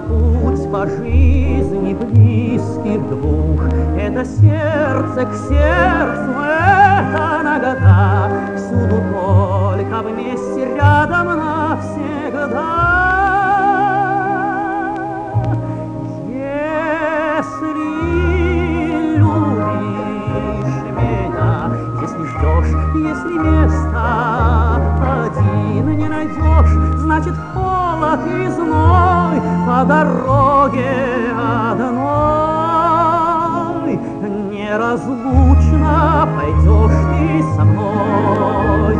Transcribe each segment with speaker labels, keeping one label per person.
Speaker 1: путь по жизни близких двух. Это сердце к сердцу, это нагота, всюду только вместе, рядом навсегда. Если любишь меня, если ждешь, если места один не найдешь, значит холод и зной по дороге одной. Неразлучно пойдешь ты со мной.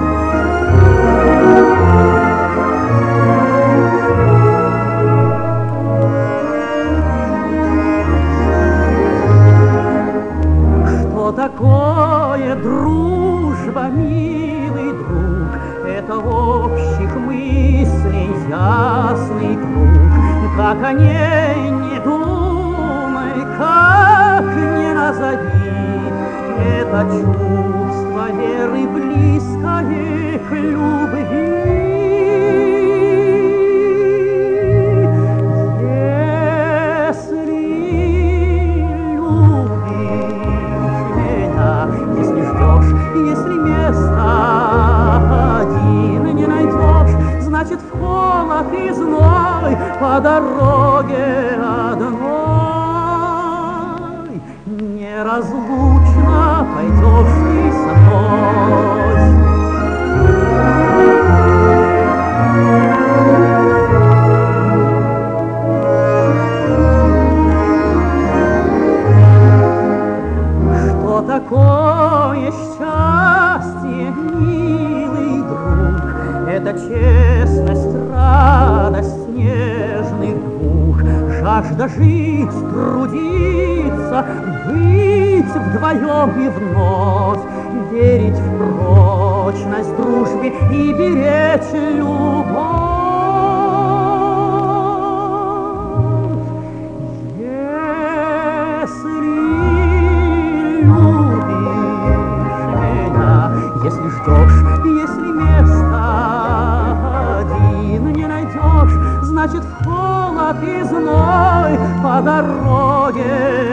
Speaker 1: Что такое дружба, милый друг? Это общих мыслей ясный круг. Как о ней не думай, как не назови, это чувство веры близкое к любви. Если любишь меня, если ждешь, если места один не найдешь, значит в холод и зной по дороге одной неразлучно пойдешь ты со мной. Что такое счастье, милый друг? Это честность, радость нежных двух, жажда жить, трудиться, быть вдвоем и вновь, верить в прочность дружбы и беречь любовь. Если любишь меня, если ждешь, если места один не найдешь, значит в холод и зной по дороге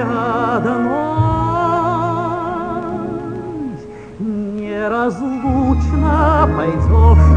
Speaker 1: одной неразлучно пойдешь